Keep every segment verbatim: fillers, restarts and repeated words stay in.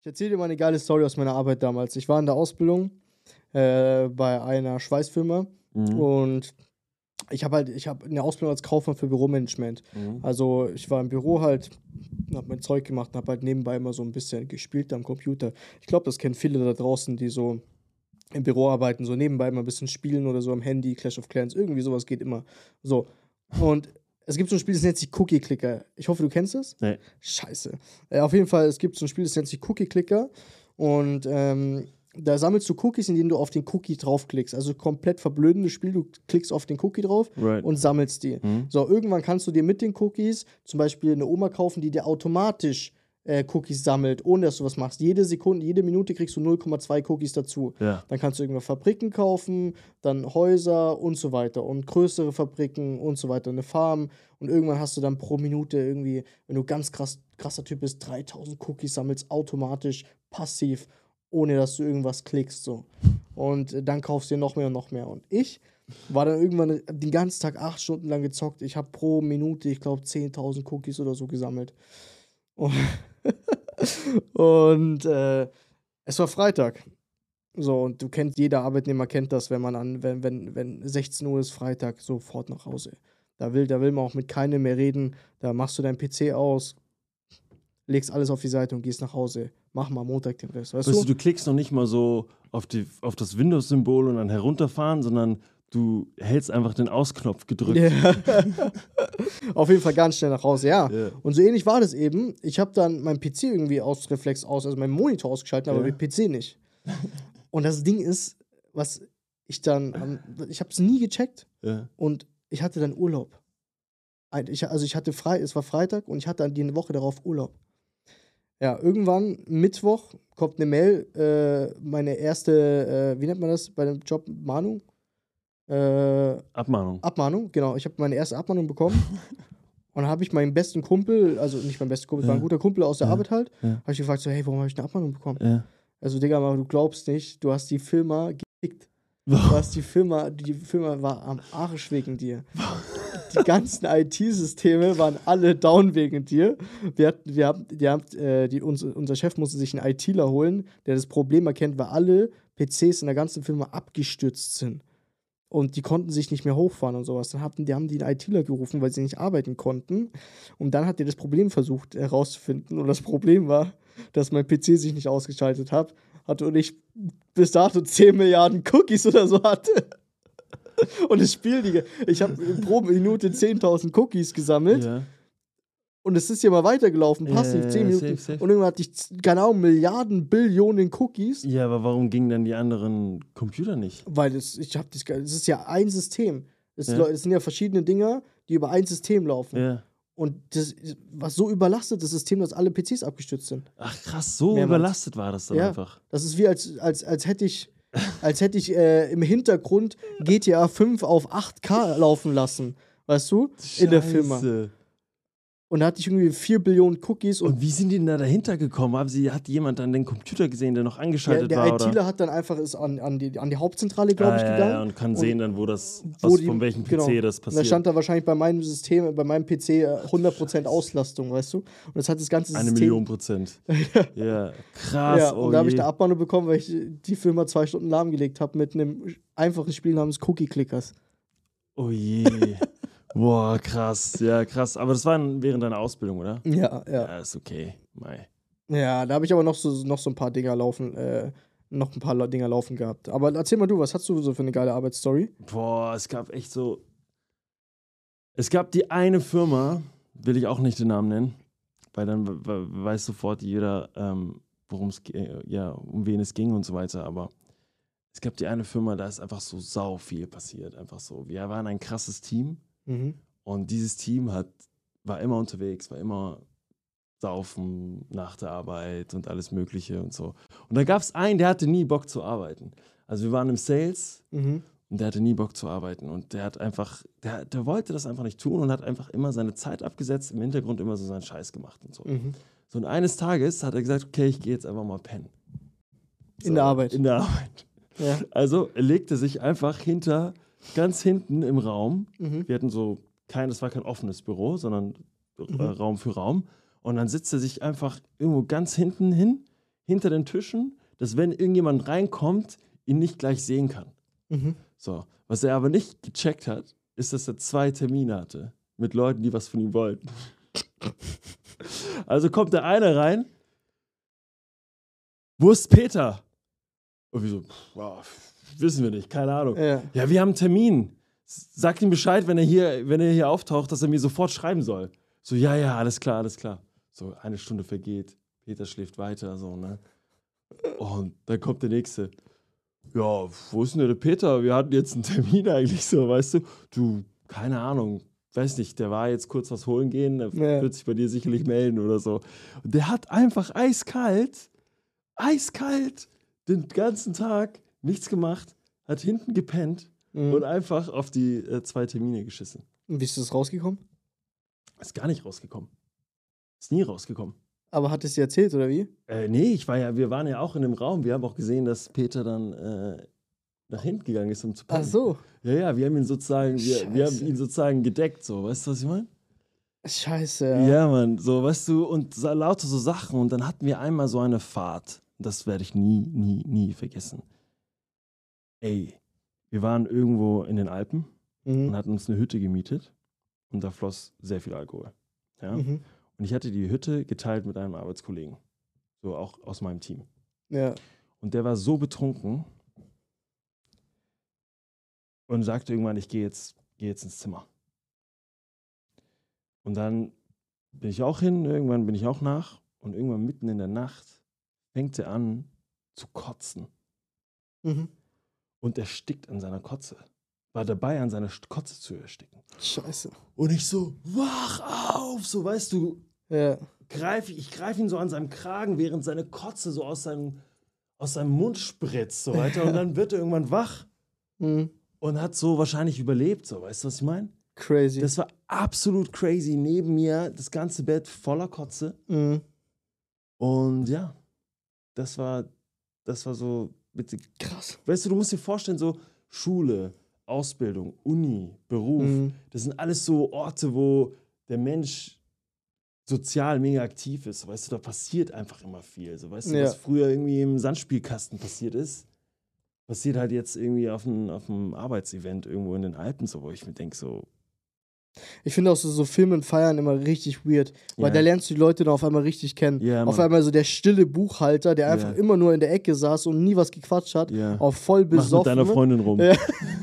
erzähle dir mal eine geile Story aus meiner Arbeit damals. Ich war in der Ausbildung äh, bei einer Schweißfirma Mhm. und ich habe halt, ich habe eine Ausbildung als Kaufmann für Büromanagement. Mhm. Also ich war im Büro halt, habe mein Zeug gemacht und habe halt nebenbei immer so ein bisschen gespielt am Computer. Ich glaube, das kennen viele da draußen, die so im Büro arbeiten, so nebenbei mal ein bisschen spielen oder so am Handy, Clash of Clans, irgendwie sowas geht immer. So. Und es gibt so ein Spiel, das nennt sich Cookie Clicker. Ich hoffe, du kennst es. Nee. Scheiße. Äh, auf jeden Fall, es gibt so ein Spiel, das nennt sich Cookie Clicker. Und ähm, da sammelst du Cookies, indem du auf den Cookie draufklickst. Also komplett verblödendes Spiel. Du klickst auf den Cookie drauf Right. und sammelst die. Mhm. So, irgendwann kannst du dir mit den Cookies zum Beispiel eine Oma kaufen, die dir automatisch äh, Cookies sammelt, ohne dass du was machst. Jede Sekunde, jede Minute kriegst du null Komma zwei Cookies dazu. Ja. Dann kannst du irgendwann Fabriken kaufen, dann Häuser und so weiter und größere Fabriken und so weiter, eine Farm. Und irgendwann hast du dann pro Minute irgendwie, wenn du ganz krass, krasser Typ bist, dreitausend Cookies sammelst, automatisch, passiv, ohne dass du irgendwas klickst. So. Und äh, dann kaufst du dir noch mehr und noch mehr. Und ich war dann irgendwann den ganzen Tag acht Stunden lang gezockt. Ich habe pro Minute, ich glaube, zehntausend Cookies oder so gesammelt. Und, und äh, es war Freitag. So, und du kennst, jeder Arbeitnehmer kennt das, wenn man an, wenn, wenn, wenn sechzehn Uhr ist, Freitag, sofort nach Hause. Da will, da will man auch mit keinem mehr reden. Da machst du deinen P C aus, legst alles auf die Seite und gehst nach Hause. Mach mal Montag den Rest, weißt Weißt du, du? du klickst noch nicht mal so auf, die, auf das Windows-Symbol und dann herunterfahren, sondern du hältst einfach den Ausknopf gedrückt. Ja. Auf jeden Fall ganz schnell nach Hause, ja. Ja. Und so ähnlich war das eben. Ich habe dann meinen P C irgendwie aus Reflex aus, also meinen Monitor ausgeschaltet, aber Ja. den P C nicht. Und das Ding ist, was ich dann, am- ich habe es nie gecheckt Ja. und ich hatte dann Urlaub. Ein- Ich, also ich hatte frei, es war Freitag und ich hatte dann die Woche darauf Urlaub. Ja, irgendwann Mittwoch kommt eine Mail, äh, meine erste, äh, wie nennt man das bei dem Job, Mahnung? Äh, Abmahnung. Abmahnung, genau. Ich habe meine erste Abmahnung bekommen. Und dann habe ich meinen besten Kumpel, also nicht mein bester Kumpel, es war ein Ja. guter Kumpel aus der Ja. Arbeit halt, Ja. habe ich gefragt, so, hey, warum habe ich eine Abmahnung bekommen? Ja. Also, Digga, aber du glaubst nicht, du hast die Firma gekickt. Du hast die Firma, die Firma war am Arsch wegen dir. Die ganzen I T-Systeme waren alle down wegen dir. Wir hatten, wir haben, die haben, äh, die, uns, unser Chef musste sich einen ITler holen, der das Problem erkennt, weil alle P Cs in der ganzen Firma abgestürzt sind. Und die konnten sich nicht mehr hochfahren und sowas. Dann hatten, die haben die einen ITler gerufen, weil sie nicht arbeiten konnten. Und dann hat er das Problem versucht herauszufinden. Und das Problem war, dass mein P C sich nicht ausgeschaltet hat, hatte und ich bis dato zehn Milliarden Cookies oder so hatte. Und das Spiel, Digga, ich habe pro Minute zehntausend Cookies gesammelt. Ja. Und es ist ja mal weitergelaufen, Ja, passiv, ja, zehn ja, Minuten. safe, safe. Und irgendwann hatte ich, keine Ahnung, Milliarden, Billionen Cookies. Ja, aber warum gingen dann die anderen Computer nicht? Weil das, ich hab das, das ist ja ein System. Es Ja. ja. sind ja verschiedene Dinger, die über ein System laufen. Ja. Und das was so überlastet, das System, dass alle P Cs abgestürzt sind. Ach krass, so Mehrmals. überlastet war das dann Ja. einfach. Das ist wie als, als, als hätte ich, als hätte ich äh, im Hintergrund G T A fünf auf acht K laufen lassen. Weißt du? In der Firma. Scheiße. Und da hatte ich irgendwie vier Billionen Cookies und Und wie sind die denn da dahinter gekommen? Haben sie, hat jemand dann den Computer gesehen, der noch der, angeschaltet der war? ITler Oder? hat dann einfach ist an, an, die, an die Hauptzentrale, glaube ich, Ah, ja, gegangen. ja, und kann sehen dann, wo das, wo aus, die- von welchem P C genau. das Und da passiert. stand da wahrscheinlich bei meinem System, bei meinem P C äh, hundert Prozent Auslastung, weißt du? Und das hat das ganze Eine System. Million Prozent. Ja, krass. Ja, oh und da habe ich je. eine Abmahnung bekommen, weil ich die Firma zwei Stunden lahmgelegt habe mit einem einfachen Spiel namens Cookie Clickers. Oh je. Boah, krass. Ja, krass. Aber das war während deiner Ausbildung, oder? Ja, ja. Ja, ist okay. Mei. Ja, da habe ich aber noch so, noch so ein paar Dinger laufen, äh, noch ein paar La- Dinger laufen gehabt. Aber erzähl mal du, was hast du so für eine geile Arbeitsstory? Boah, es gab echt so. Es gab die eine Firma, will ich auch nicht den Namen nennen, weil dann we- we- weiß sofort jeder, ähm, worum es ge- ja, um wen es ging und so weiter. Aber es gab die eine Firma, da ist einfach so sau viel passiert. Einfach so. Wir waren ein krasses Team Mhm. und dieses Team hat, war immer unterwegs, war immer saufen nach der Arbeit und alles Mögliche und so. Und da gab es einen, der hatte nie Bock zu arbeiten. Also wir waren im Sales. Mhm. Und der hatte nie Bock zu arbeiten. Und der hat einfach, der, der wollte das einfach nicht tun und hat einfach immer seine Zeit abgesetzt, im Hintergrund immer so seinen Scheiß gemacht und so. Mhm. So und eines Tages hat er gesagt, okay, ich gehe jetzt einfach mal pennen. In der Arbeit. In der Arbeit. Ja. Also er legte sich einfach hinter, ganz hinten im Raum. Mhm. Wir hatten so kein, das war kein offenes Büro, sondern Mhm. äh, Raum für Raum. Und dann sitzt er sich einfach irgendwo ganz hinten hin, hinter den Tischen, dass wenn irgendjemand reinkommt, ihn nicht gleich sehen kann. Mhm. So. Was er aber nicht gecheckt hat, ist, dass er zwei Termine hatte mit Leuten, die was von ihm wollten. Also kommt der eine rein, wo ist Peter? Und wir so, wow, wissen wir nicht, keine Ahnung. Ja. Ja, wir haben einen Termin. Sagt ihm Bescheid, wenn er hier, wenn er hier auftaucht, dass er mir sofort schreiben soll. So, ja, ja, alles klar, alles klar. So, eine Stunde vergeht, Peter schläft weiter, so, ne? Und dann kommt der Nächste. Ja, wo ist denn der Peter? Wir hatten jetzt einen Termin eigentlich so, weißt du? Du, keine Ahnung, weiß nicht, der war jetzt kurz was holen gehen, der Ja. wird sich bei dir sicherlich melden oder so. Und der hat einfach eiskalt, eiskalt den ganzen Tag nichts gemacht, hat hinten gepennt Mhm. und einfach auf die äh, zwei Termine geschissen. Und wie ist das rausgekommen? Ist gar nicht rausgekommen. Ist nie rausgekommen. Aber hat es dir erzählt, oder wie? Äh, nee, ich war ja, wir waren ja auch in dem Raum. Wir haben auch gesehen, dass Peter dann äh, nach hinten gegangen ist, um zu pennen. Ach so. Ja, ja, wir haben ihn sozusagen, wir, wir haben Scheiße. ihn sozusagen gedeckt, so, weißt du, was ich meine? Scheiße, Ja. ja. Mann, so, weißt du, und so, lauter so Sachen. Und dann hatten wir einmal so eine Fahrt. Das werde ich nie, nie, nie vergessen. Ey, wir waren irgendwo in den Alpen und Mhm. hatten uns eine Hütte gemietet und da floss sehr viel Alkohol. Ja? Mhm. Und ich hatte die Hütte geteilt mit einem Arbeitskollegen, so auch aus meinem Team. Ja. Und der war so betrunken und sagte irgendwann, ich gehe jetzt, geh jetzt ins Zimmer. Und dann bin ich auch hin, irgendwann bin ich auch nach und irgendwann mitten in der Nacht fängt er an zu kotzen Mhm. und erstickt an seiner Kotze. War dabei, an seiner Kotze zu ersticken. Scheiße. Und ich so, wach auf, so weißt du, Ja. greif, ich greife ihn so an seinem Kragen, während seine Kotze so aus seinem, aus seinem Mund spritzt, so weiter. Und dann wird er irgendwann wach Mhm. und hat so wahrscheinlich überlebt, so, weißt du, was ich meine? Crazy. Das war absolut crazy. Neben mir das ganze Bett voller Kotze. Mhm. Und ja, das war, das war so witzig. Krass. Weißt du, du musst dir vorstellen, so Schule, Ausbildung, Uni, Beruf, Mhm. das sind alles so Orte, wo der Mensch sozial mega aktiv ist. Weißt du, da passiert einfach immer viel. So, weißt du, Ja. was früher irgendwie im Sandspielkasten passiert ist, passiert halt jetzt irgendwie auf einem, auf einem Arbeitsevent irgendwo in den Alpen, so, wo ich mir denke, so. Ich finde auch so, so Filme und Feiern immer richtig weird, weil Ja. da lernst du die Leute dann auf einmal richtig kennen. Ja, auf Mann. einmal so der stille Buchhalter, der einfach Ja. immer nur in der Ecke saß und nie was gequatscht hat, Ja. auch voll Mach mit besoffen. deiner Freundin rum. Ja.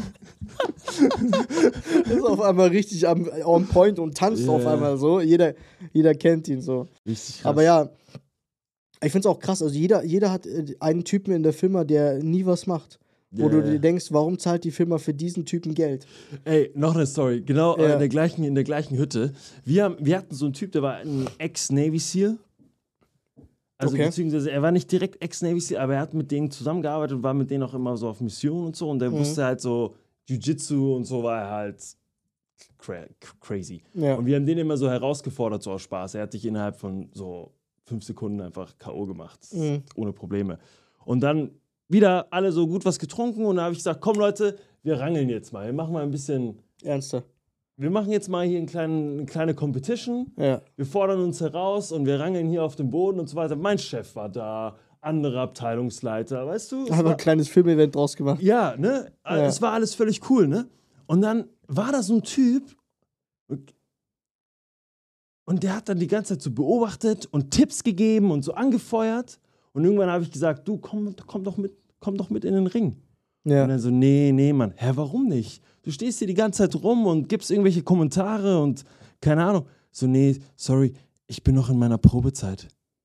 ist auf einmal richtig am, on point und tanzt Ja. auf einmal so. Jeder, jeder kennt ihn so. Richtig krass. Aber ja, ich finde es auch krass. Also jeder, jeder hat äh, einen Typen in der Firma, der nie was macht. Wo Ja, du ja. dir denkst, warum zahlt die Firma für diesen Typen Geld? Ey, noch eine Story. Genau äh, Ja. in, der gleichen, in der gleichen Hütte. Wir, haben, wir hatten so einen Typ, der war ein Ex-Navy Seal. Also Okay. beziehungsweise er war nicht direkt Ex-Navy Seal, aber er hat mit denen zusammengearbeitet und war mit denen auch immer so auf Mission und so. Und der Mhm. wusste halt so, Jiu-Jitsu und so war er halt cra crazy. Ja. Und wir haben den immer so herausgefordert, so aus Spaß. Er hat dich innerhalb von so fünf Sekunden einfach K O gemacht. Mhm. Ohne Probleme. Und dann wieder alle so gut was getrunken und da habe ich gesagt, komm Leute, wir rangeln jetzt mal. Wir machen mal ein bisschen, Ernster. wir machen jetzt mal hier einen kleinen, eine kleine Competition. Ja. Wir fordern uns heraus und wir rangeln hier auf dem Boden und so weiter. Mein Chef war da, andere Abteilungsleiter, weißt du? Es Haben wir war- ein kleines Filmevent draus gemacht. ja, ne? Ja. Es war alles völlig cool, ne? Und dann war da so ein Typ und, und der hat dann die ganze Zeit so beobachtet und Tipps gegeben und so angefeuert. Und irgendwann habe ich gesagt, du, komm, komm, doch mit, komm doch mit in den Ring. Ja. Und dann so, nee, nee, Mann. Hä, warum nicht? Du stehst hier die ganze Zeit rum und gibst irgendwelche Kommentare und keine Ahnung. So, nee, sorry, ich bin noch in meiner Probezeit.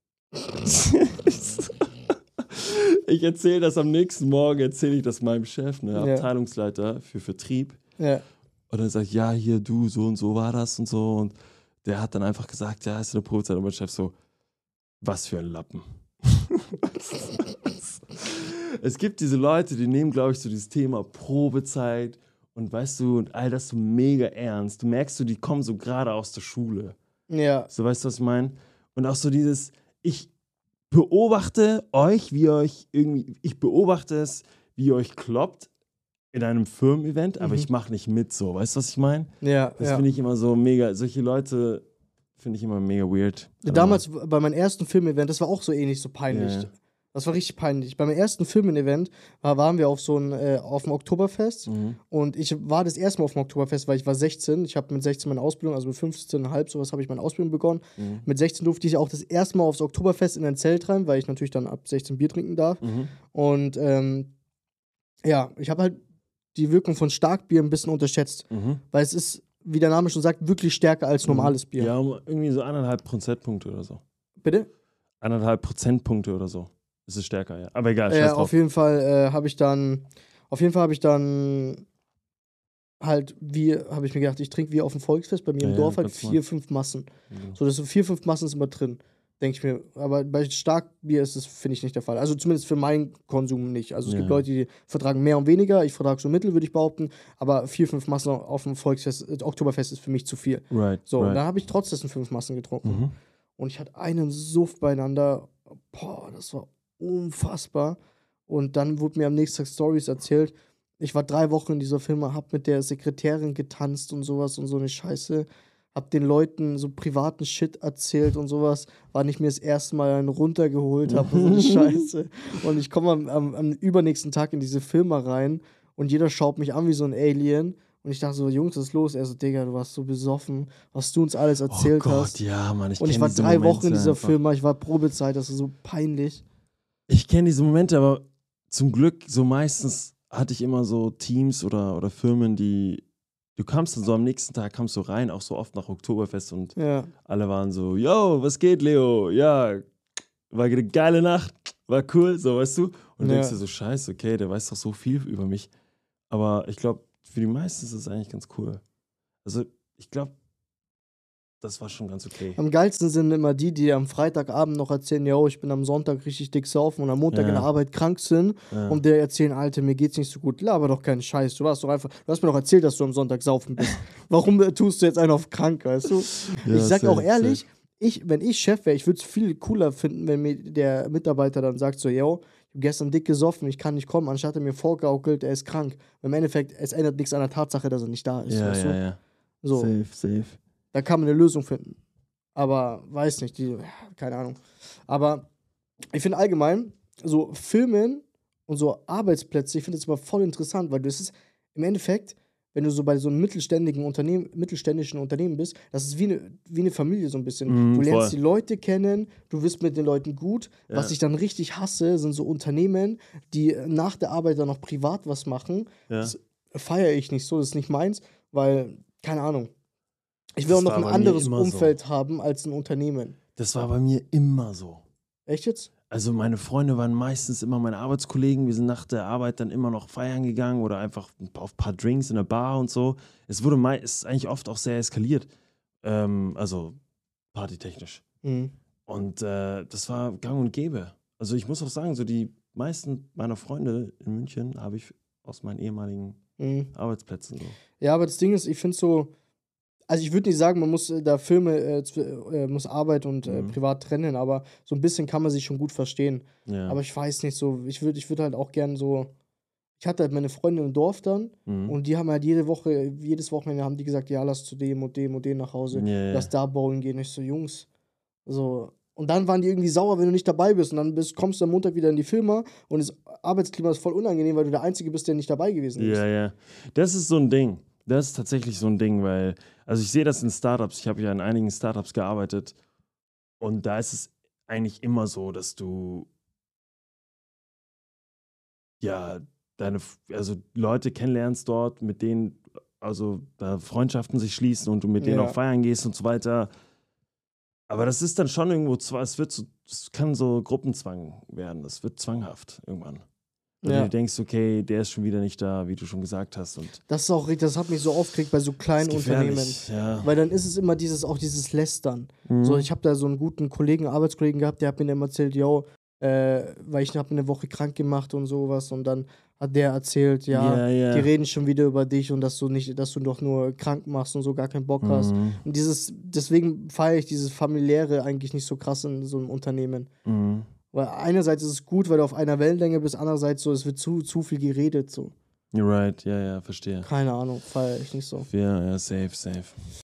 Ich erzähle das am nächsten Morgen, erzähle ich das meinem Chef, ne, Ja. Abteilungsleiter für Vertrieb. Ja. Und dann sagt, ja, hier, du, so und so war das und so. Und der hat dann einfach gesagt, ja, ist eine Probezeit. Und mein Chef so, was für ein Lappen. Es gibt diese Leute, die nehmen, glaube ich, so dieses Thema Probezeit und weißt du, und all das so mega ernst. Du merkst so, die kommen so gerade aus der Schule. Ja. So, weißt du, was ich meine? Und auch so dieses, ich beobachte euch, wie ihr euch irgendwie, ich beobachte es, wie ihr euch kloppt in einem Firmen-Event, aber Mhm. ich mache nicht mit so. Weißt du, was ich meine? Ja. Das ja. finde ich immer so mega, solche Leute finde ich immer mega weird. Damals bei meinem ersten Filmevent, das war auch so ähnlich, so peinlich. Ja. Das war richtig peinlich. Beim ersten Filmen-Event war, waren wir auf so ein, äh, auf dem Oktoberfest. Mhm. Und ich war das erste Mal auf dem Oktoberfest, weil ich war sechzehn. Ich habe mit sechzehn meine Ausbildung, also mit fünfzehn Komma fünf sowas habe ich meine Ausbildung begonnen. Mhm. Mit sechzehn durfte ich auch das erste Mal aufs Oktoberfest in ein Zelt rein, weil ich natürlich dann ab sechzehn Bier trinken darf. Mhm. Und ähm, ja, ich habe halt die Wirkung von Starkbier ein bisschen unterschätzt. Mhm. Weil es ist, wie der Name schon sagt, wirklich stärker als normales Bier. Ja, um irgendwie so anderthalb Prozentpunkte oder so. Bitte? Anderthalb Prozentpunkte oder so. Es ist stärker, ja. Aber egal, Ja, scheiß äh, drauf. auf jeden Fall äh, habe ich dann, auf jeden Fall habe ich dann halt, wie, habe ich mir gedacht, ich trinke wie auf dem Volksfest bei mir Ja, im ja, Dorf halt ganz vier, fünf Massen. Mhm. So, das so vier, fünf Massen ist immer drin, denke ich mir. Aber bei Starkbier ist das, finde ich, nicht der Fall. Also zumindest für meinen Konsum nicht. Also es Ja. gibt Leute, die vertragen mehr und weniger. Ich vertrage so mittel, würde ich behaupten. Aber vier, fünf Massen auf dem Volksfest, äh, Oktoberfest ist für mich zu viel. Right, So, und right. dann habe ich trotzdem fünf Massen getrunken. Mhm. Und ich hatte einen Suff beieinander. Boah, das war unfassbar. Und dann wurde mir am nächsten Tag Stories erzählt. Ich war drei Wochen in dieser Firma, hab mit der Sekretärin getanzt und sowas und so eine Scheiße. Hab den Leuten so privaten Shit erzählt und sowas. War nicht mir das erste Mal einen runtergeholt hab und so eine Scheiße. Und ich komme am, am, am übernächsten Tag in diese Firma rein und jeder schaut mich an wie so ein Alien. Und ich dachte so, Jungs, was ist los? Er so, Digga, du warst so besoffen, was du uns alles erzählt oh Gott, hast. ja, Mann, ich Und ich kenn war diese drei Momente Wochen in dieser einfach. Firma, ich war Probezeit, das ist so peinlich. Ich kenne diese Momente, aber zum Glück, so meistens hatte ich immer so Teams oder, oder Firmen, die, du kamst dann so am nächsten Tag, kamst du rein, auch so oft nach Oktoberfest und Ja. alle waren so, yo, was geht, Leo? Ja, war eine geile Nacht, war cool, so, weißt du? Und Ja. denkst dir so, scheiße, okay, der weiß doch so viel über mich. Aber ich glaube, für die meisten ist es eigentlich ganz cool. Also, ich glaube, das war schon ganz okay. Am geilsten sind immer die, die am Freitagabend noch erzählen, yo, ich bin am Sonntag richtig dick saufen und am Montag Ja. in der Arbeit krank sind Ja. und der erzählen, Alter, mir geht's nicht so gut. Laber doch keinen Scheiß. Du warst doch einfach, du hast mir doch erzählt, dass du am Sonntag saufen bist. Warum äh, tust du jetzt einen auf krank, weißt du? Ja, ich sag auch safe, ehrlich, safe. ich, wenn ich Chef wäre, ich würde es viel cooler finden, wenn mir der Mitarbeiter dann sagt so, yo, ich hab gestern dick gesoffen, ich kann nicht kommen, anstatt er mir vorgaukelt, er ist krank. Im Endeffekt, es ändert nichts an der Tatsache, dass er nicht da ist, Ja, weißt ja, du? ja. So, Safe, safe. da kann man eine Lösung finden. Aber weiß nicht, die, keine Ahnung. Aber ich finde allgemein, so Filmen und so Arbeitsplätze, ich finde das immer voll interessant, weil das ist im Endeffekt, wenn du so bei so einem mittelständigen Unternehmen, mittelständischen Unternehmen bist, das ist wie eine, wie eine Familie so ein bisschen. Mhm, du lernst voll. die Leute kennen, du wirst mit den Leuten gut. Ja. Was ich dann richtig hasse, sind so Unternehmen, die nach der Arbeit dann noch privat was machen. Ja. Das feiere ich nicht so, das ist nicht meins, weil, keine Ahnung. Ich will Das auch noch war ein bei mir anderes immer so. Umfeld haben als ein Unternehmen. Das war bei mir immer so. Echt jetzt? Also meine Freunde waren meistens immer meine Arbeitskollegen. Wir sind nach der Arbeit dann immer noch feiern gegangen oder einfach auf ein paar Drinks in der Bar und so. Es wurde mei- es ist eigentlich oft auch sehr eskaliert. Ähm, also partytechnisch. Mhm. Und äh, das war gang und gäbe. Also ich muss auch sagen, so die meisten meiner Freunde in München habe ich aus meinen ehemaligen Mhm. Arbeitsplätzen so. Ja, aber das Ding ist, ich finde so, also ich würde nicht sagen, man muss äh, da Filme, äh, zw- äh, muss Arbeit und äh, Mhm. privat trennen, aber so ein bisschen kann man sich schon gut verstehen. Ja. Aber ich weiß nicht so, ich würde ich würd halt auch gern so, ich hatte halt meine Freunde im Dorf dann Mhm. und die haben halt jede Woche, jedes Wochenende haben die gesagt, ja, lass zu dem und dem und dem nach Hause, Ja, ja. lass da bowlen gehen. Ich so, Jungs, so. Und dann waren die irgendwie sauer, wenn du nicht dabei bist. Und dann bist, kommst du am Montag wieder in die Firma und das Arbeitsklima ist voll unangenehm, weil du der Einzige bist, der nicht dabei gewesen ist. Ja, ja. Das ist so ein Ding. Das ist tatsächlich so ein Ding, weil, also ich sehe das in Startups. Ich habe ja in einigen Startups gearbeitet und da ist es eigentlich immer so, dass du ja deine, F- also Leute kennenlernst dort, mit denen, also da Freundschaften sich schließen und du mit denen Ja. auch feiern gehst und so weiter. Aber das ist dann schon irgendwo zwar, es wird so, es kann so Gruppenzwang werden. Das wird zwanghaft irgendwann. Weil Ja. du dir denkst, okay, der ist schon wieder nicht da, wie du schon gesagt hast. Und Das ist auch richtig, das hat mich so aufgeregt bei so kleinen das ist Unternehmen. gefährlich, ja. Weil dann ist es immer dieses, auch dieses Lästern. Mhm. So, ich habe da so einen guten Kollegen, Arbeitskollegen gehabt, der hat mir dann immer erzählt, yo, äh, weil ich habe eine Woche krank gemacht und sowas und dann hat der erzählt, ja, Ja, ja. die reden schon wieder über dich und dass du nicht, dass du doch nur krank machst und so gar keinen Bock hast. Mhm. Und dieses, deswegen feiere ich dieses familiäre eigentlich nicht so krass in so einem Unternehmen. Mhm. Weil einerseits ist es gut, weil du auf einer Wellenlänge bist, andererseits so, es wird zu, zu viel geredet, so. You're right, ja, ja, verstehe. Keine Ahnung, feiere ich nicht so. Ja, ja, safe, safe.